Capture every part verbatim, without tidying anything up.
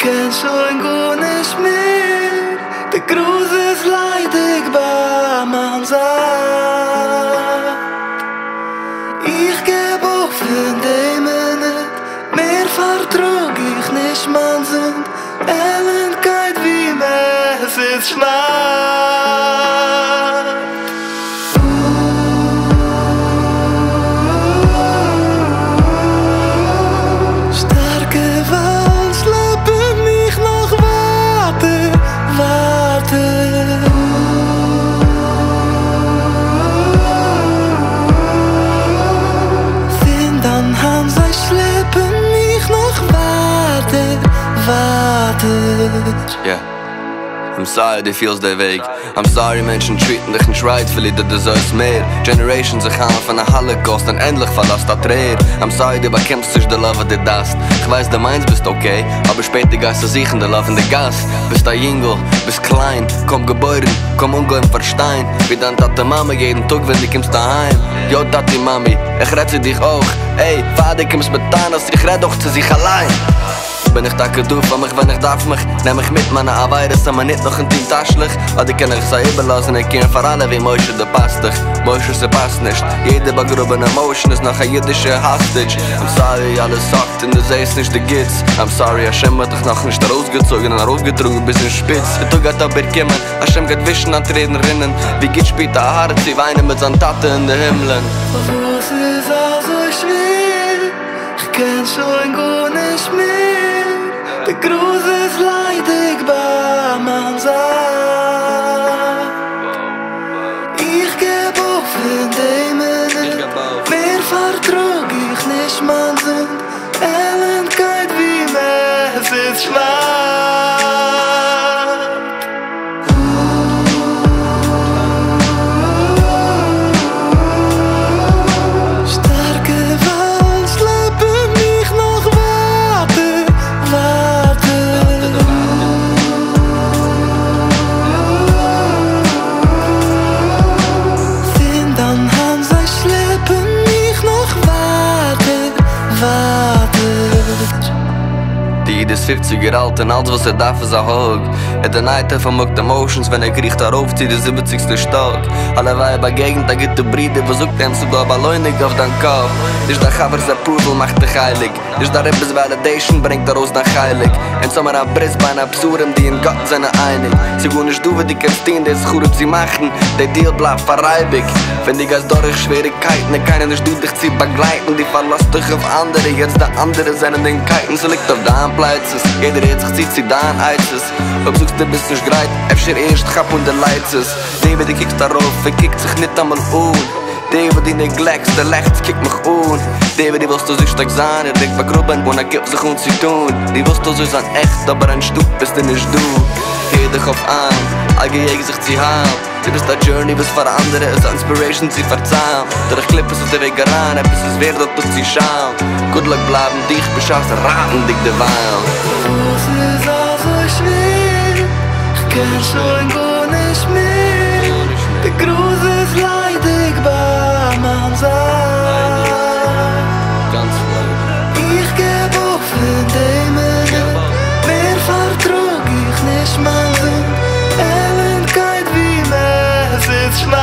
kenn schon gut nicht mehr. Der Gruß ist leidig bei meinem Saat. Ich geb auf für die Minute, mehr vertrug ich nicht mein Sünd. Elendkeit wie mehr, es ist schnell. Yeah, I'm sorry, du feels der Weg. I'm sorry, Menschen treaten dich nicht right, verlieren du sollst mehr. Generations sich haben von der Holocaust und endlich verlasst das Rehr. I'm sorry, du bekämpfst dich der Love, der das. Ich weiß, du meinst, bist okay, aber später gehst du sich in der Love in der Gast. Bist ein Jingle, bist klein, komm geboren, komm ungeheuer verstein. Wie dann Tate Mama jeden Tag, wenn du kommst daheim. Yo, Tati Mami, ich rette dich auch. Ey, Vater, kommst mit Tanas, ich rette doch zu sich allein. Bin ich dacke du von mich, wenn ich darf mich. Nehm ich mit meine Arbeit, ist aber nicht noch ein Team taschlich. Oder kann ich sie überlassen, ich kann für alle wie Moshe, der passt dich. Moshe, sie passt nicht. Jede begrubene Emotion ist noch ein jüdischer Hostage. I'm sorry, alles sagt und du siehst nicht die Gits. I'm sorry, Hashem hat dich noch nicht rausgezogen und rausgetrunken bis in Spitz. Du gehst aber kommen, Hashem geht wischen an Trainerinnen. Wie geht später hart, sie weinen mit seinen Taten in den Himmeln. Was ist auch so schwer? Ich kenn schon gut nicht mehr. Der Gruß ist leidig bei meinem Saat. Ich geb auf für die Minute, mehr vertrug ich nicht mein Sünd. Elendkeit wie mehr, es ist schlecht. Die ist fünfziger alt und alles was er darf ist auch hoch. In der Night vermogt Emotions, wenn er kriegt darauf zieht, der siebzigste Stock. Alle Weiber Gegend, da gibt die Bride, besucht ihm sogar balleunig auf den Kopf. Ist der Chavers der Pudel, macht dich heilig. Ist der Rippes Validation, bringt er aus nach heilig. In Sommer ab Brisbane, Absurden, die in Gott sind einig. Sie wohnen nicht du, wie die kannst dienen, das ist gut, sie machen. Der Deal bleibt verreibig. Wenn die Geist durch Schwierigkeiten, keiner nicht du dich zu begleiten. Die verlasst dich auf andere, jetzt der andere sind in den Kiten. Sie liegt auf deinem Pleizes, jeder redet sich, zieht sie da an Eizes. Ob suchst du bist nicht greit, öfter erst Chap und der Leitzes. Die, die kickst darauf, er kickt sich nicht einmal um. Die, die neglects, der Lechts kickt mich um. Die, die willst du sich stark sein, er denkt bei Gruppen, und er gibt sich uns zu tun. Die willst du so sein echt, aber ein Stück bist du nicht du. Geh dich auf an, all gejägt sich zu haben. Du bist der Journey, bis für andere ist Inspiration, sie verzahlen. Durch Klippe ist der Weg ran, etwas ist wert, dass du sie schauen. Good luck bleiben dich, beschaffst raten dich der Wein. Was ist auch so schwer? Ich kenn schon gut nicht mehr. Der Gruß ist leidig bei meinem Saat. Ich geb auf für die Minute, mehr vertrug ich nicht mein Sünd. Elendkeit wie mehr, es ist schlecht.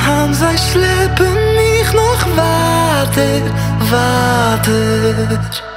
Schleppen mich noch weiter, weiter.